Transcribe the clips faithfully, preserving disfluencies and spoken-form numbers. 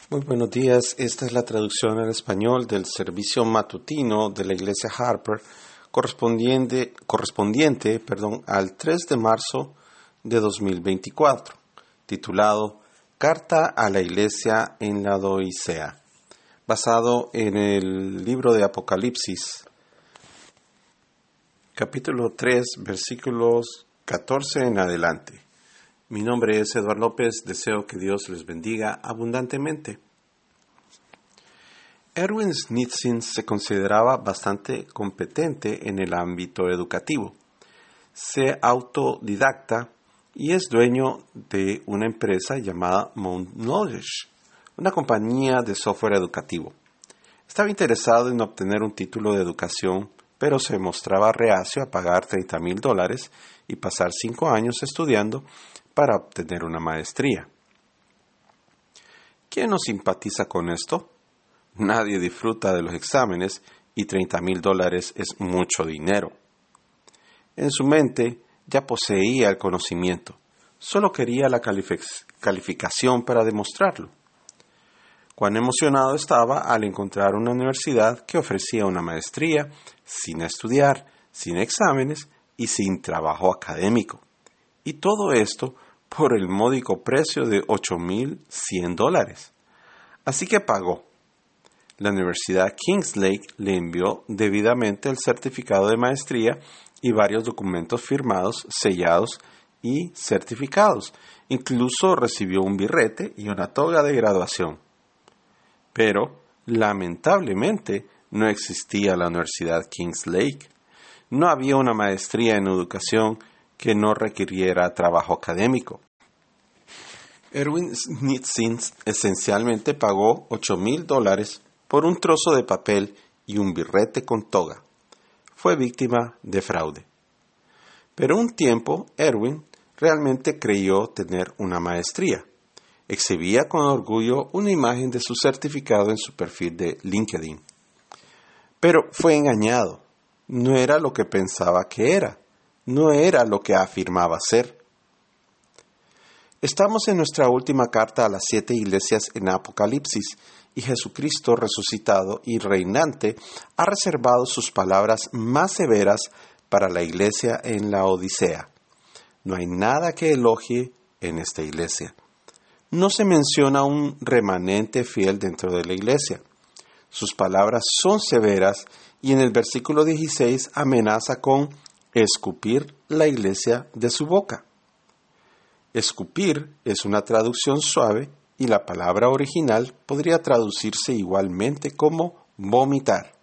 Muy buenos días, esta es la traducción al español del servicio matutino de la Iglesia Harper correspondiente, correspondiente perdón, al tres de marzo de dos mil veinticuatro, titulado Carta a la Iglesia en la Odisea, basado en el libro de Apocalipsis, capítulo tres, versículos catorce en adelante. Mi nombre es Eduardo López, deseo que Dios les bendiga abundantemente. Erwin Schnitzin se consideraba bastante competente en el ámbito educativo. Se autodidacta y es dueño de una empresa llamada Mount Knowledge, una compañía de software educativo. Estaba interesado en obtener un título de educación, pero se mostraba reacio a pagar treinta mil dólares y pasar cinco años estudiando para obtener una maestría. ¿Quién no simpatiza con esto? Nadie disfruta de los exámenes y treinta mil dólares es mucho dinero. En su mente ya poseía el conocimiento, solo quería la calific- calificación para demostrarlo. Cuán emocionado estaba al encontrar una universidad que ofrecía una maestría sin estudiar, sin exámenes y sin trabajo académico. Y todo esto por el módico precio de ocho mil cien dólares. Así que pagó. La Universidad Kingslake le envió debidamente el certificado de maestría y varios documentos firmados, sellados y certificados. Incluso recibió un birrete y una toga de graduación. Pero, lamentablemente, no existía la Universidad Kingslake. No había una maestría en educación que no requiriera trabajo académico. Erwin Schnitzin esencialmente pagó ocho mil dólares por un trozo de papel y un birrete con toga. Fue víctima de fraude. Pero un tiempo, Erwin realmente creyó tener una maestría. Exhibía con orgullo una imagen de su certificado en su perfil de LinkedIn. Pero fue engañado. No era lo que pensaba que era. No era lo que afirmaba ser. Estamos en nuestra última carta a las siete iglesias en Apocalipsis y Jesucristo resucitado y reinante ha reservado sus palabras más severas para la iglesia en la Odisea. No hay nada que elogie en esta iglesia. No se menciona un remanente fiel dentro de la iglesia. Sus palabras son severas y en el versículo dieciséis amenaza con escupir la iglesia de su boca. Escupir es una traducción suave y la palabra original podría traducirse igualmente como vomitar.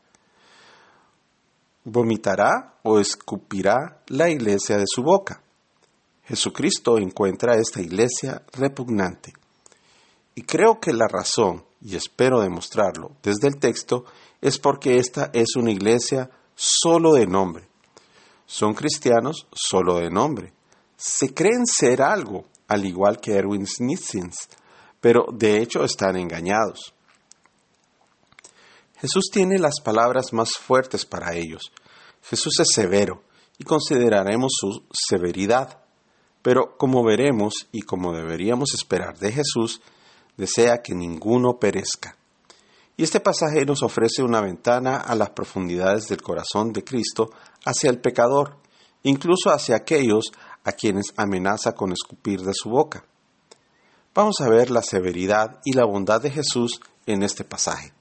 Vomitará o escupirá la iglesia de su boca. Jesucristo encuentra a esta iglesia repugnante. Y creo que la razón, y espero demostrarlo desde el texto, es porque esta es una iglesia solo de nombre. Son cristianos solo de nombre. Se creen ser algo, al igual que Erwin Schnitzin, pero de hecho están engañados. Jesús tiene las palabras más fuertes para ellos. Jesús es severo y consideraremos su severidad, pero como veremos y como deberíamos esperar de Jesús, desea que ninguno perezca. Y este pasaje nos ofrece una ventana a las profundidades del corazón de Cristo hacia el pecador, incluso hacia aquellos a quienes amenaza con escupir de su boca. Vamos a ver la severidad y la bondad de Jesús en este pasaje.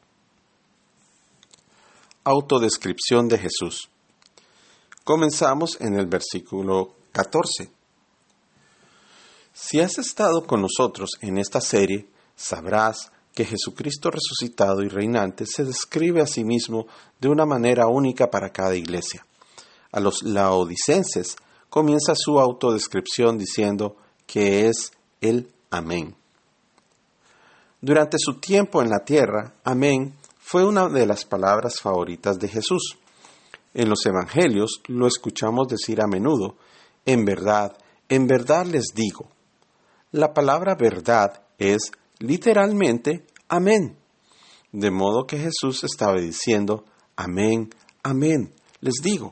Autodescripción de Jesús. Comenzamos en el versículo catorce. Si has estado con nosotros en esta serie, sabrás que Jesucristo resucitado y reinante se describe a sí mismo de una manera única para cada iglesia. A los laodicenses comienza su autodescripción diciendo que es el Amén. Durante su tiempo en la tierra, Amén fue una de las palabras favoritas de Jesús. En los evangelios lo escuchamos decir a menudo, en verdad, en verdad les digo. La palabra verdad es literalmente amén. De modo que Jesús estaba diciendo, amén, amén, les digo.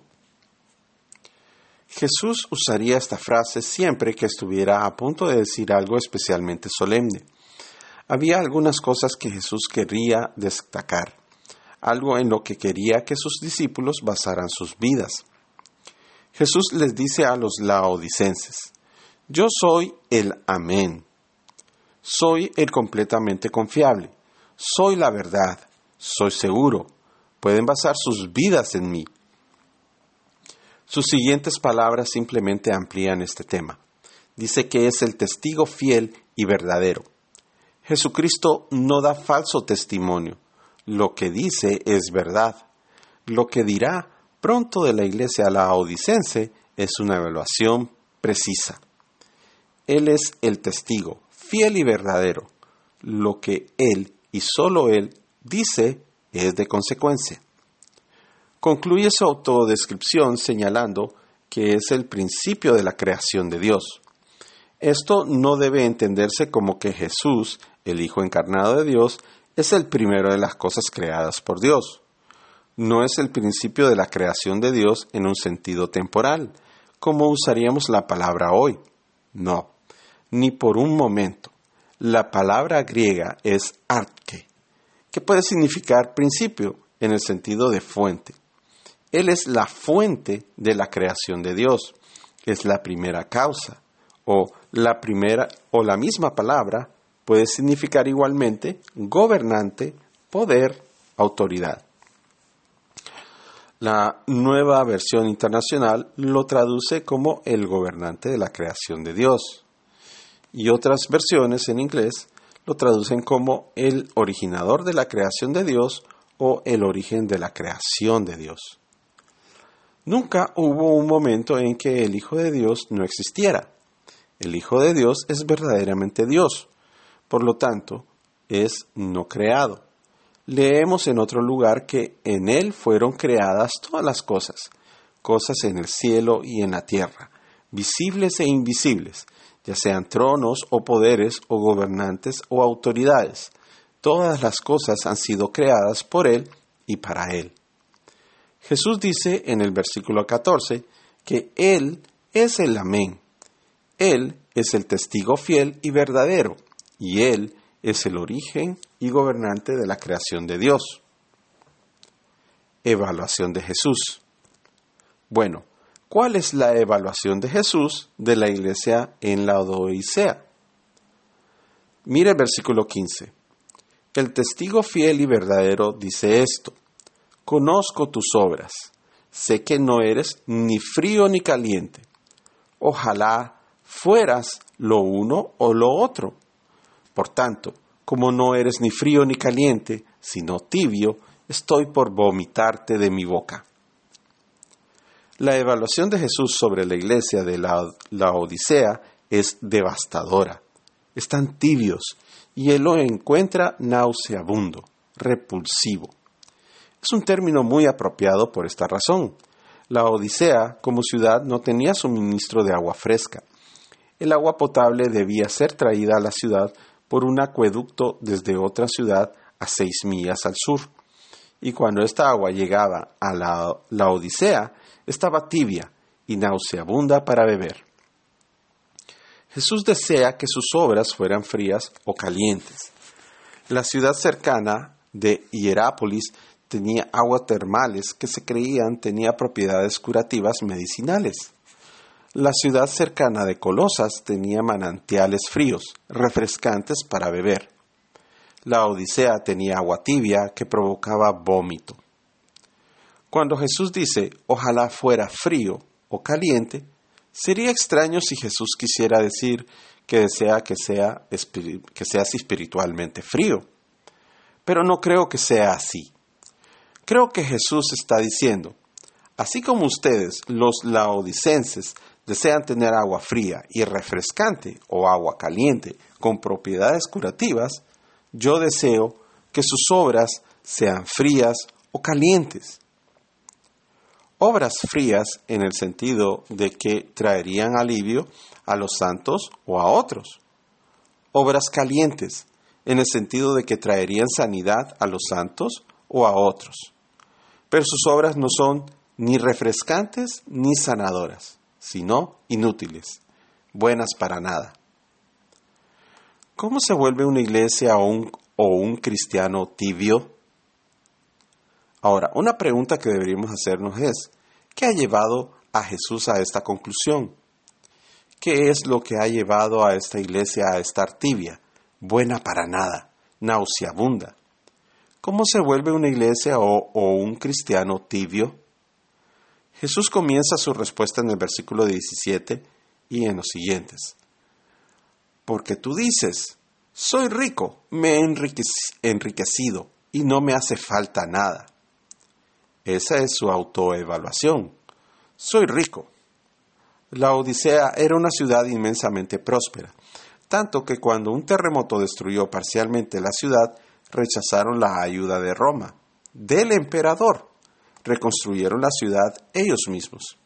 Jesús usaría esta frase siempre que estuviera a punto de decir algo especialmente solemne. Había algunas cosas que Jesús quería destacar, algo en lo que quería que sus discípulos basaran sus vidas. Jesús les dice a los laodicenses: yo soy el Amén, soy el completamente confiable, soy la verdad, soy seguro, pueden basar sus vidas en mí. Sus siguientes palabras simplemente amplían este tema. Dice que es el testigo fiel y verdadero. Jesucristo no da falso testimonio. Lo que dice es verdad. Lo que dirá pronto de la iglesia laodicense es una evaluación precisa. Él es el testigo fiel y verdadero. Lo que Él y solo Él dice es de consecuencia. Concluye su autodescripción señalando que es el principio de la creación de Dios. Esto no debe entenderse como que Jesús, el Hijo encarnado de Dios, es el primero de las cosas creadas por Dios. No es el principio de la creación de Dios en un sentido temporal, como usaríamos la palabra hoy. No, ni por un momento. La palabra griega es arche, que puede significar principio en el sentido de fuente. Él es la fuente de la creación de Dios, es la primera causa, o la primera o la misma palabra puede significar igualmente gobernante, poder, autoridad. La Nueva Versión Internacional lo traduce como el gobernante de la creación de Dios, y otras versiones en inglés lo traducen como el originador de la creación de Dios o el origen de la creación de Dios. Nunca hubo un momento en que el Hijo de Dios no existiera. El Hijo de Dios es verdaderamente Dios, por lo tanto, es no creado. Leemos en otro lugar que en Él fueron creadas todas las cosas, cosas en el cielo y en la tierra, visibles e invisibles, ya sean tronos o poderes o gobernantes o autoridades. Todas las cosas han sido creadas por Él y para Él. Jesús dice en el versículo catorce que Él es el Amén. Él es el testigo fiel y verdadero, y Él es el origen y gobernante de la creación de Dios. Evaluación de Jesús. Bueno, ¿cuál es la evaluación de Jesús de la iglesia en la Odisea? Mire el versículo quince. El testigo fiel y verdadero dice esto: conozco tus obras, sé que no eres ni frío ni caliente. Ojalá fueras lo uno o lo otro. Por tanto, como no eres ni frío ni caliente, sino tibio, estoy por vomitarte de mi boca. La evaluación de Jesús sobre la iglesia de la, la Odisea es devastadora. Están tibios y Él lo encuentra nauseabundo, repulsivo. Es un término muy apropiado por esta razón. La Odisea, como ciudad, no tenía suministro de agua fresca. El agua potable debía ser traída a la ciudad por un acueducto desde otra ciudad a seis millas al sur. Y cuando esta agua llegaba a la, la Odisea, estaba tibia y nauseabunda para beber. Jesús desea que sus obras fueran frías o calientes. La ciudad cercana de Hierápolis tenía aguas termales que se creían tenía propiedades curativas medicinales. La ciudad cercana de Colosas tenía manantiales fríos, refrescantes para beber. La Odisea tenía agua tibia que provocaba vómito. Cuando Jesús dice, ojalá fuera frío o caliente, sería extraño si Jesús quisiera decir que desea que, sea, que seas espiritualmente frío. Pero no creo que sea así. Creo que Jesús está diciendo, así como ustedes, los laodicenses, desean tener agua fría y refrescante o agua caliente con propiedades curativas, yo deseo que sus obras sean frías o calientes. Obras frías en el sentido de que traerían alivio a los santos o a otros. Obras calientes en el sentido de que traerían sanidad a los santos o a otros. Pero sus obras no son ni refrescantes ni sanadoras, sino inútiles, buenas para nada. ¿Cómo se vuelve una iglesia o un, o un cristiano tibio? Ahora, una pregunta que deberíamos hacernos es, ¿qué ha llevado a Jesús a esta conclusión? ¿Qué es lo que ha llevado a esta iglesia a estar tibia, buena para nada, nauseabunda? ¿Cómo se vuelve una iglesia o, o un cristiano tibio? Jesús comienza su respuesta en el versículo diecisiete y en los siguientes. Porque tú dices, soy rico, me he enriquecido y no me hace falta nada. Esa es su autoevaluación. Soy rico. La Odisea era una ciudad inmensamente próspera, tanto que cuando un terremoto destruyó parcialmente la ciudad, rechazaron la ayuda de Roma, del emperador. Reconstruyeron la ciudad ellos mismos.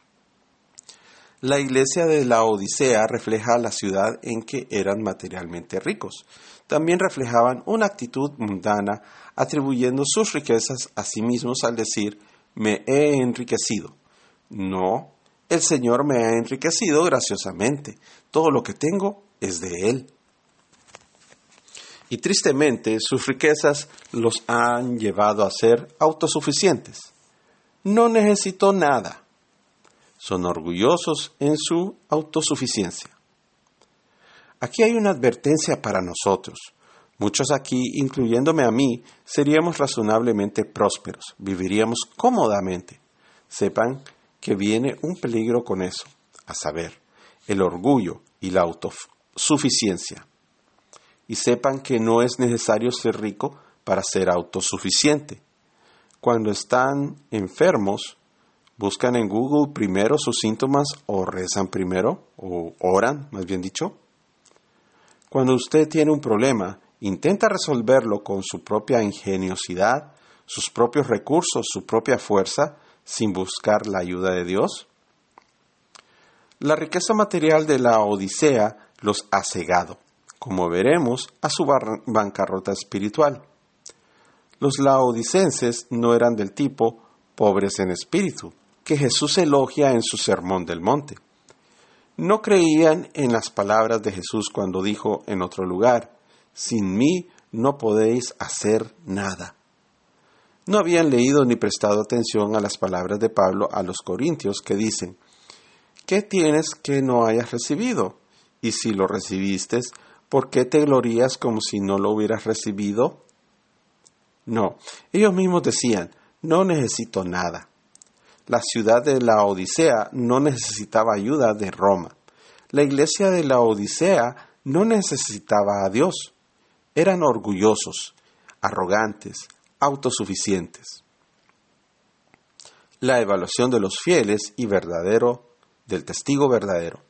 La iglesia de la Odisea refleja la ciudad en que eran materialmente ricos. También reflejaban una actitud mundana, atribuyendo sus riquezas a sí mismos al decir, me he enriquecido. No, el Señor me ha enriquecido graciosamente. Todo lo que tengo es de Él. Y tristemente, sus riquezas los han llevado a ser autosuficientes. No necesito nada. Son orgullosos en su autosuficiencia. Aquí hay una advertencia para nosotros. Muchos aquí, incluyéndome a mí, seríamos razonablemente prósperos, viviríamos cómodamente. Sepan que viene un peligro con eso, a saber, el orgullo y la autosuficiencia. Y sepan que no es necesario ser rico para ser autosuficiente. Cuando están enfermos, buscan en Google primero sus síntomas o rezan primero, o oran, más bien dicho. Cuando usted tiene un problema, intenta resolverlo con su propia ingeniosidad, sus propios recursos, su propia fuerza, sin buscar la ayuda de Dios. La riqueza material de la Odisea los ha cegado, como veremos, a su bancarrota espiritual. Los laodicenses no eran del tipo pobres en espíritu, que Jesús elogia en su Sermón del Monte. No creían en las palabras de Jesús cuando dijo en otro lugar, sin mí no podéis hacer nada. No habían leído ni prestado atención a las palabras de Pablo a los corintios que dicen, ¿qué tienes que no hayas recibido? Y si lo recibiste, ¿por qué te glorías como si no lo hubieras recibido? No, ellos mismos decían, no necesito nada. La ciudad de la Odisea no necesitaba ayuda de Roma. La iglesia de la Odisea no necesitaba a Dios. Eran orgullosos, arrogantes, autosuficientes. La evaluación de los fieles y verdadero, del testigo verdadero.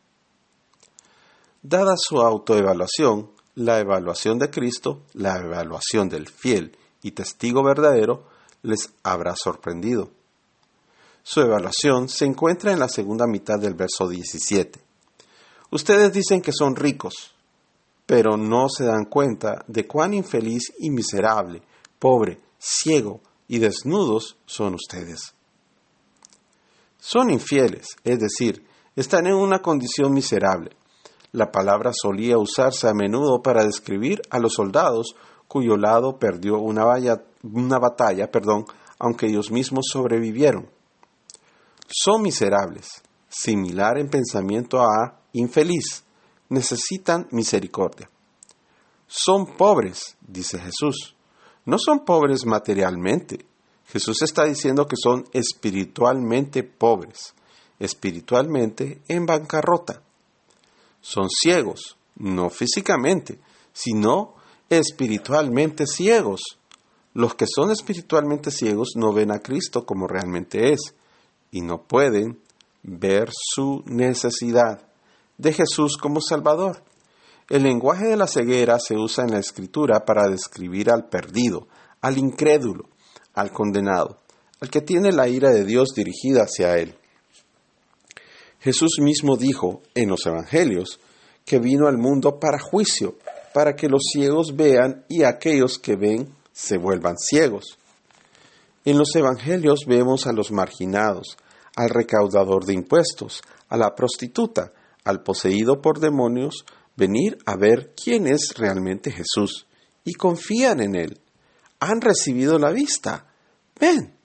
Dada su autoevaluación, la evaluación de Cristo, la evaluación del fiel y testigo verdadero, les habrá sorprendido. Su evaluación se encuentra en la segunda mitad del verso diecisiete. Ustedes dicen que son ricos, pero no se dan cuenta de cuán infeliz y miserable, pobre, ciego y desnudos son ustedes. Son infieles, es decir, están en una condición miserable. La palabra solía usarse a menudo para describir a los soldados cuyo lado perdió una, valla, una batalla, perdón, aunque ellos mismos sobrevivieron. Son miserables, similar en pensamiento a infeliz, necesitan misericordia. Son pobres, dice Jesús. No son pobres materialmente. Jesús está diciendo que son espiritualmente pobres, espiritualmente en bancarrota. Son ciegos, no físicamente, sino espiritualmente ciegos. Los que son espiritualmente ciegos no ven a Cristo como realmente es y no pueden ver su necesidad de Jesús como Salvador. El lenguaje de la ceguera se usa en la Escritura para describir al perdido, al incrédulo, al condenado, al que tiene la ira de Dios dirigida hacia él. Jesús mismo dijo en los Evangelios que vino al mundo para juicio, para que los ciegos vean y aquellos que ven se vuelvan ciegos. En los Evangelios vemos a los marginados, al recaudador de impuestos, a la prostituta, al poseído por demonios, venir a ver quién es realmente Jesús y confían en Él. Han recibido la vista. Ven.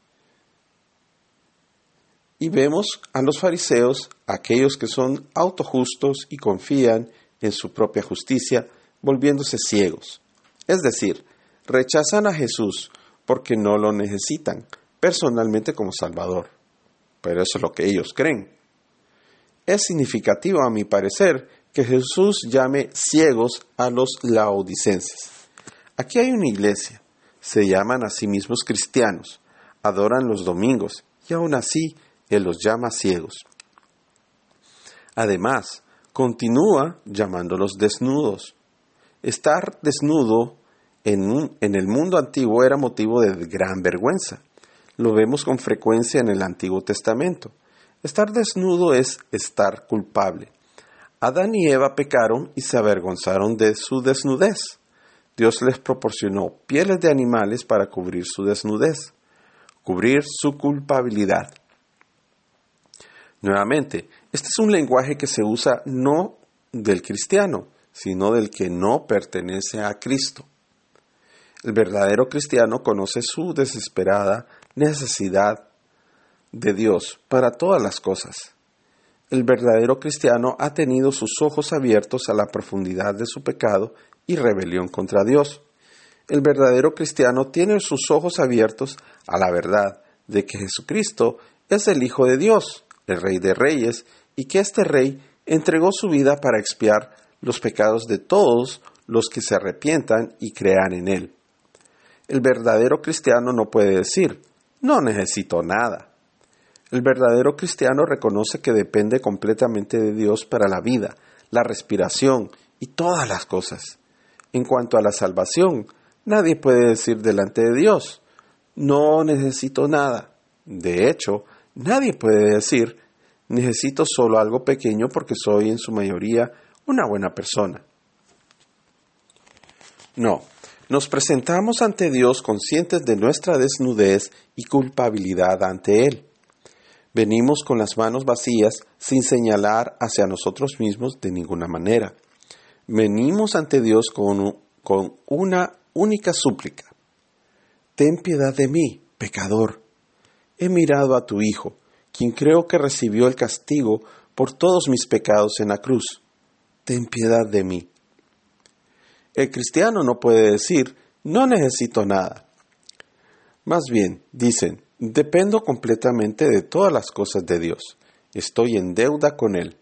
Y vemos a los fariseos, aquellos que son autojustos y confían en su propia justicia, volviéndose ciegos. Es decir, rechazan a Jesús porque no lo necesitan personalmente como Salvador. Pero eso es lo que ellos creen. Es significativo, a mi parecer, que Jesús llame ciegos a los laodicenses. Aquí hay una iglesia. Se llaman a sí mismos cristianos, adoran los domingos y aún así Él los llama ciegos. Además, continúa llamándolos desnudos. Estar desnudo en, un, en el mundo antiguo era motivo de gran vergüenza. Lo vemos con frecuencia en el Antiguo Testamento. Estar desnudo es estar culpable. Adán y Eva pecaron y se avergonzaron de su desnudez. Dios les proporcionó pieles de animales para cubrir su desnudez, cubrir su culpabilidad. Nuevamente, este es un lenguaje que se usa no del cristiano, sino del que no pertenece a Cristo. El verdadero cristiano conoce su desesperada necesidad de Dios para todas las cosas. El verdadero cristiano ha tenido sus ojos abiertos a la profundidad de su pecado y rebelión contra Dios. El verdadero cristiano tiene sus ojos abiertos a la verdad de que Jesucristo es el Hijo de Dios, el Rey de Reyes, y que este Rey entregó su vida para expiar los pecados de todos los que se arrepientan y crean en Él. El verdadero cristiano no puede decir, no necesito nada. El verdadero cristiano reconoce que depende completamente de Dios para la vida, la respiración y todas las cosas. En cuanto a la salvación, nadie puede decir delante de Dios, no necesito nada. De hecho, nadie puede decir, necesito solo algo pequeño porque soy en su mayoría una buena persona. No, nos presentamos ante Dios conscientes de nuestra desnudez y culpabilidad ante Él. Venimos con las manos vacías sin señalar hacia nosotros mismos de ninguna manera. Venimos ante Dios con, con una única súplica. Ten piedad de mí, pecador. He mirado a tu Hijo, quien creo que recibió el castigo por todos mis pecados en la cruz. Ten piedad de mí. El cristiano no puede decir, no necesito nada. Más bien, dicen, dependo completamente de todas las cosas de Dios. Estoy en deuda con Él.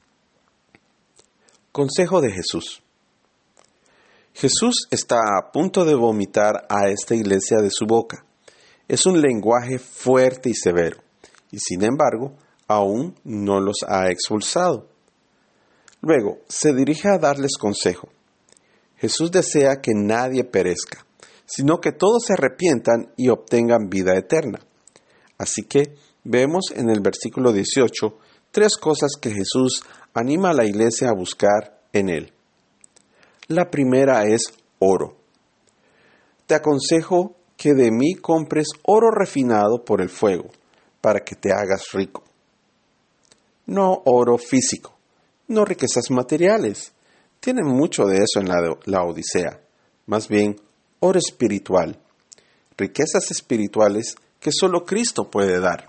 Consejo de Jesús. Jesús está a punto de vomitar a esta iglesia de su boca. Es un lenguaje fuerte y severo, y sin embargo, aún no los ha expulsado. Luego, se dirige a darles consejo. Jesús desea que nadie perezca, sino que todos se arrepientan y obtengan vida eterna. Así que vemos en el versículo dieciocho tres cosas que Jesús anima a la iglesia a buscar en él. La primera es oro. Te aconsejo que de mí compres oro refinado por el fuego, para que te hagas rico. No oro físico, no riquezas materiales. Tienen mucho de eso en la, la Odisea. Más bien, oro espiritual. Riquezas espirituales que solo Cristo puede dar.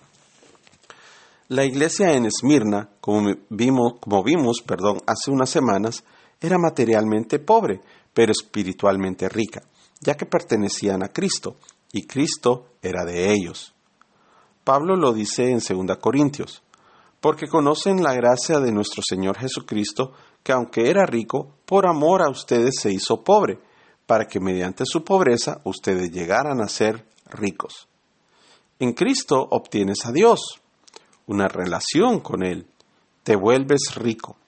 La iglesia en Esmirna, como vimos, como vimos perdón, hace unas semanas, era materialmente pobre, pero espiritualmente rica, ya que pertenecían a Cristo, y Cristo era de ellos. Pablo lo dice en segunda Corintios, porque conocen la gracia de nuestro Señor Jesucristo, que aunque era rico, por amor a ustedes se hizo pobre, para que mediante su pobreza ustedes llegaran a ser ricos. En Cristo obtienes a Dios, una relación con Él, te vuelves rico.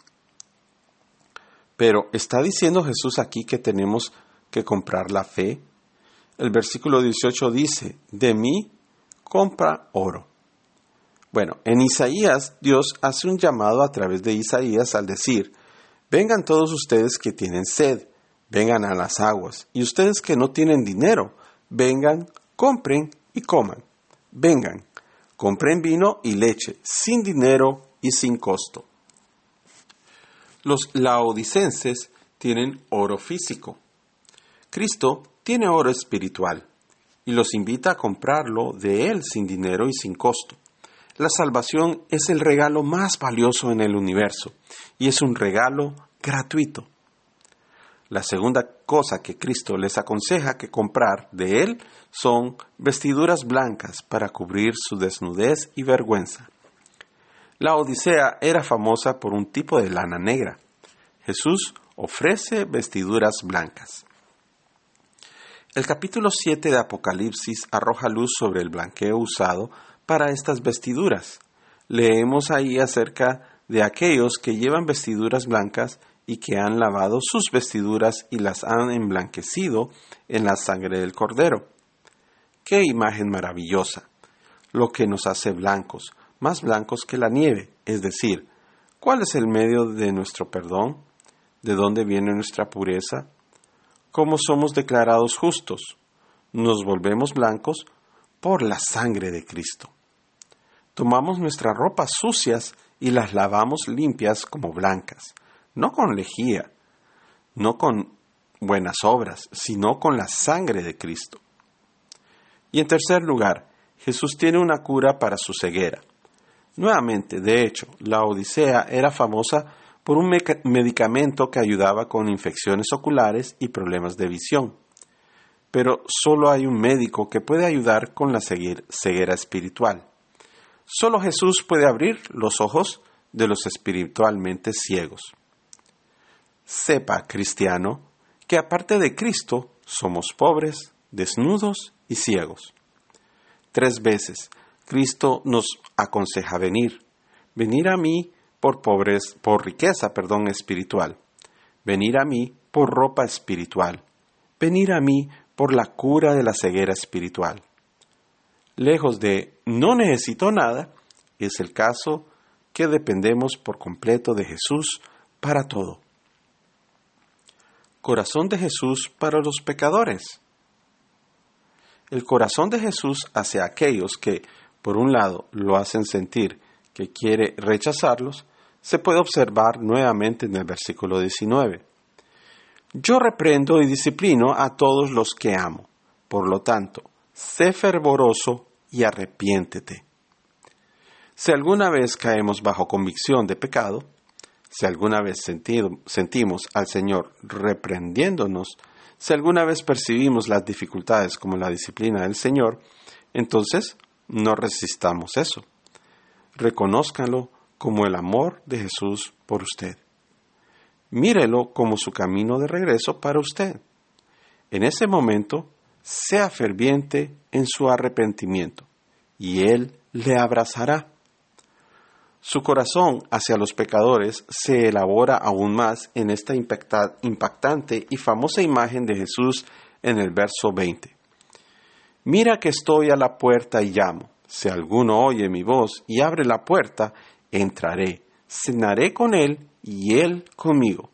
Pero ¿está diciendo Jesús aquí que tenemos que comprar la fe? El versículo dieciocho dice, de mí compra oro. Bueno, en Isaías Dios hace un llamado a través de Isaías al decir, vengan todos ustedes que tienen sed, vengan a las aguas, y ustedes que no tienen dinero, vengan, compren y coman. Vengan, compren vino y leche, sin dinero y sin costo. Los laodicenses tienen oro físico. Cristo tiene oro espiritual y los invita a comprarlo de Él sin dinero y sin costo. La salvación es el regalo más valioso en el universo y es un regalo gratuito. La segunda cosa que Cristo les aconseja que comprar de Él son vestiduras blancas para cubrir su desnudez y vergüenza. La Odisea era famosa por un tipo de lana negra. Jesús ofrece vestiduras blancas. El capítulo siete de Apocalipsis arroja luz sobre el blanqueo usado para estas vestiduras. Leemos ahí acerca de aquellos que llevan vestiduras blancas y que han lavado sus vestiduras y las han emblanquecido en la sangre del Cordero. ¡Qué imagen maravillosa! Lo que nos hace blancos, más blancos que la nieve, es decir, ¿cuál es el medio de nuestro perdón? ¿De dónde viene nuestra pureza? ¿Cómo somos declarados justos? Nos volvemos blancos por la sangre de Cristo. Tomamos nuestras ropas sucias y las lavamos limpias como blancas, no con lejía, no con buenas obras, sino con la sangre de Cristo. Y en tercer lugar, Jesús tiene una cura para su ceguera. Nuevamente, de hecho, la Odisea era famosa por un meca- medicamento que ayudaba con infecciones oculares y problemas de visión. Pero solo hay un médico que puede ayudar con la ceguera, ceguera espiritual. Solo Jesús puede abrir los ojos de los espiritualmente ciegos. Sepa, cristiano, que aparte de Cristo somos pobres, desnudos y ciegos. Tres veces Cristo nos aconseja venir, venir a mí por pobres, por riqueza, perdón, espiritual, venir a mí por ropa espiritual, venir a mí por la cura de la ceguera espiritual. Lejos de no necesito nada, es el caso que dependemos por completo de Jesús para todo. Corazón de Jesús para los pecadores. El corazón de Jesús hacia aquellos que, por un lado, lo hacen sentir que quiere rechazarlos, se puede observar nuevamente en el versículo diecinueve. Yo reprendo y disciplino a todos los que amo. Por lo tanto, sé fervoroso y arrepiéntete. Si alguna vez caemos bajo convicción de pecado, si alguna vez sentido, sentimos al Señor reprendiéndonos, si alguna vez percibimos las dificultades como la disciplina del Señor, entonces no resistamos eso. Reconózcanlo como el amor de Jesús por usted. Mírelo como su camino de regreso para usted. En ese momento, sea ferviente en su arrepentimiento, y Él le abrazará. Su corazón hacia los pecadores se elabora aún más en esta impacta- impactante y famosa imagen de Jesús en el verso veinte. Mira que estoy a la puerta y llamo. Si alguno oye mi voz y abre la puerta, entraré, cenaré con él y él conmigo.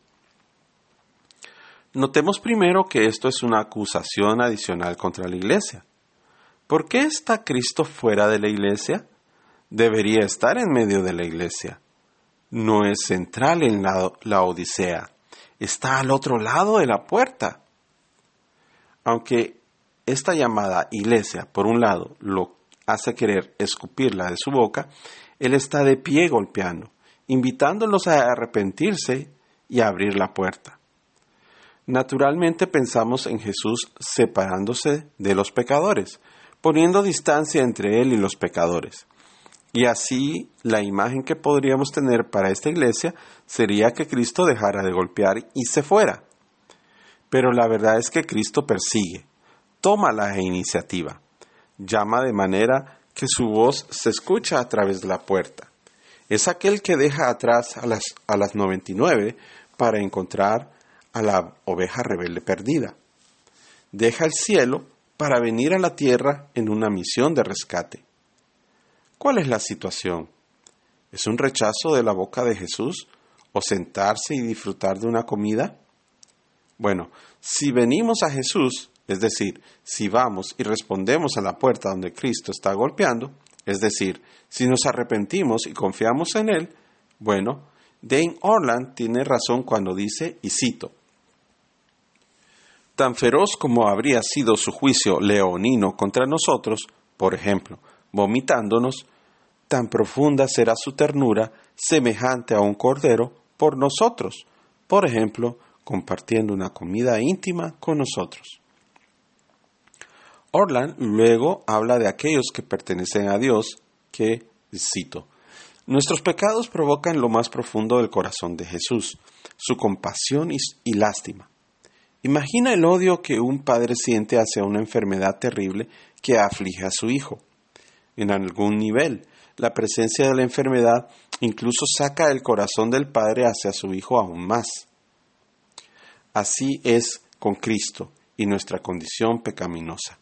Notemos primero que esto es una acusación adicional contra la iglesia. ¿Por qué está Cristo fuera de la iglesia? Debería estar en medio de la iglesia. No es central en la, la Odisea. Está al otro lado de la puerta. Aunque esta llamada iglesia, por un lado, lo hace querer escupirla de su boca, Él está de pie golpeando, invitándolos a arrepentirse y a abrir la puerta. Naturalmente pensamos en Jesús separándose de los pecadores, poniendo distancia entre Él y los pecadores. Y así la imagen que podríamos tener para esta iglesia sería que Cristo dejara de golpear y se fuera. Pero la verdad es que Cristo persigue, toma la iniciativa, llama de manera que su voz se escucha a través de la puerta. Es aquel que deja atrás a las, a las noventa y nueve para encontrar a la oveja rebelde perdida. Deja el cielo para venir a la tierra en una misión de rescate. ¿Cuál es la situación? ¿Es un rechazo de la boca de Jesús o sentarse y disfrutar de una comida? Bueno, si venimos a Jesús, es decir, si vamos y respondemos a la puerta donde Cristo está golpeando, es decir, si nos arrepentimos y confiamos en Él, bueno, Dane Orland tiene razón cuando dice, y cito, tan feroz como habría sido su juicio leonino contra nosotros, por ejemplo, vomitándonos, tan profunda será su ternura semejante a un cordero por nosotros, por ejemplo, compartiendo una comida íntima con nosotros. Orland luego habla de aquellos que pertenecen a Dios, que, cito, nuestros pecados provocan lo más profundo del corazón de Jesús, su compasión y, y lástima. Imagina el odio que un padre siente hacia una enfermedad terrible que aflige a su hijo. En algún nivel, la presencia de la enfermedad incluso saca el corazón del padre hacia su hijo aún más. Así es con Cristo y nuestra condición pecaminosa.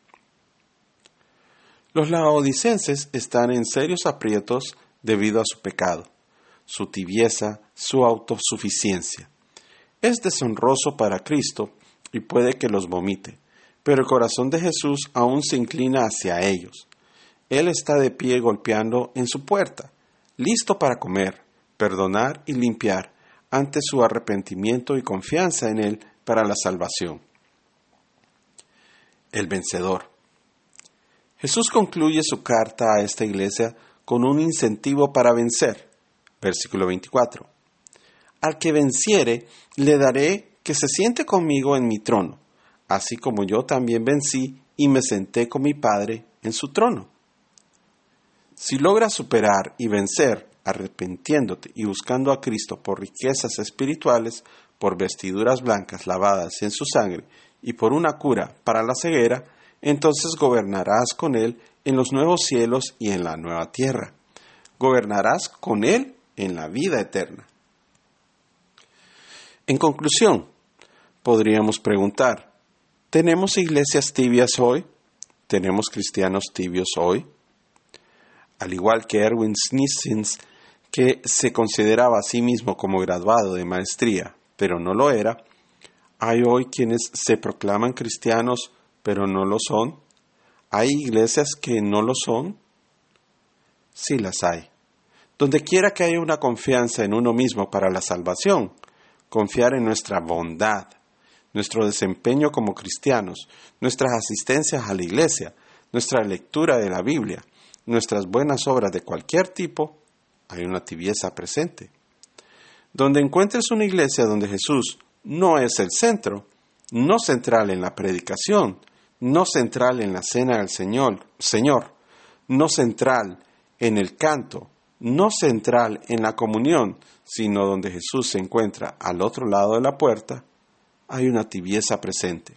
Los laodicenses están en serios aprietos debido a su pecado, su tibieza, su autosuficiencia. Es deshonroso para Cristo y puede que los vomite, pero el corazón de Jesús aún se inclina hacia ellos. Él está de pie golpeando en su puerta, listo para comer, perdonar y limpiar ante su arrepentimiento y confianza en Él para la salvación. El vencedor. Jesús concluye su carta a esta iglesia con un incentivo para vencer. Versículo veinticuatro. Al que venciere, le daré que se siente conmigo en mi trono, así como yo también vencí y me senté con mi Padre en su trono. Si logras superar y vencer, arrepintiéndote y buscando a Cristo por riquezas espirituales, por vestiduras blancas lavadas en su sangre y por una cura para la ceguera, entonces gobernarás con Él en los nuevos cielos y en la nueva tierra. Gobernarás con Él en la vida eterna. En conclusión, podríamos preguntar, ¿tenemos iglesias tibias hoy? ¿Tenemos cristianos tibios hoy? Al igual que Erwin Snissins, que se consideraba a sí mismo como graduado de maestría, pero no lo era, ¿hay hoy quienes se proclaman cristianos, pero no lo son? ¿Hay iglesias que no lo son? Sí las hay. Donde quiera que haya una confianza en uno mismo para la salvación, confiar en nuestra bondad, nuestro desempeño como cristianos, nuestras asistencias a la iglesia, nuestra lectura de la Biblia, nuestras buenas obras de cualquier tipo, hay una tibieza presente. Donde encuentres una iglesia donde Jesús no es el centro, no central en la predicación, no central en la cena del Señor, Señor, no central en el canto, no central en la comunión, sino donde Jesús se encuentra al otro lado de la puerta, hay una tibieza presente.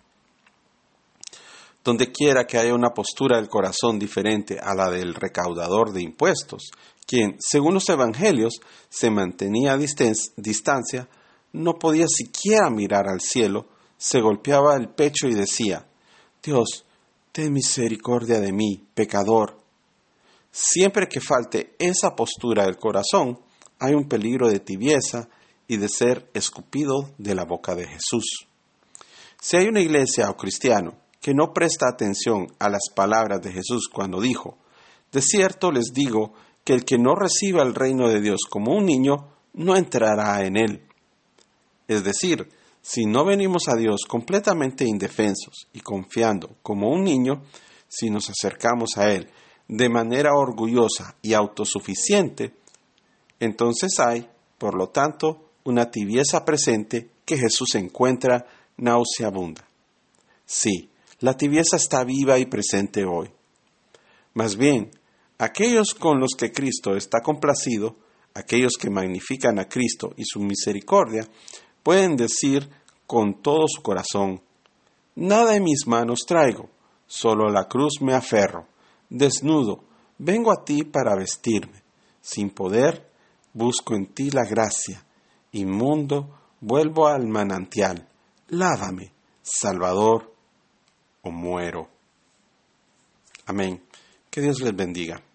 Donde quiera que haya una postura del corazón diferente a la del recaudador de impuestos, quien, según los evangelios, se mantenía a distancia, no podía siquiera mirar al cielo, se golpeaba el pecho y decía, Dios, ten misericordia de mí, pecador. Siempre que falte esa postura del corazón, hay un peligro de tibieza y de ser escupido de la boca de Jesús. Si hay una iglesia o cristiano que no presta atención a las palabras de Jesús cuando dijo, de cierto les digo que el que no reciba el reino de Dios como un niño, no entrará en él. Es decir, si no venimos a Dios completamente indefensos y confiando como un niño, si nos acercamos a Él de manera orgullosa y autosuficiente, entonces hay, por lo tanto, una tibieza presente que Jesús encuentra nauseabunda. Sí, la tibieza está viva y presente hoy. Más bien, aquellos con los que Cristo está complacido, aquellos que magnifican a Cristo y su misericordia, pueden decir con todo su corazón, nada en mis manos traigo, solo la cruz me aferro, desnudo, vengo a ti para vestirme, sin poder, busco en ti la gracia, inmundo, vuelvo al manantial, lávame, Salvador, o muero. Amén. Que Dios les bendiga.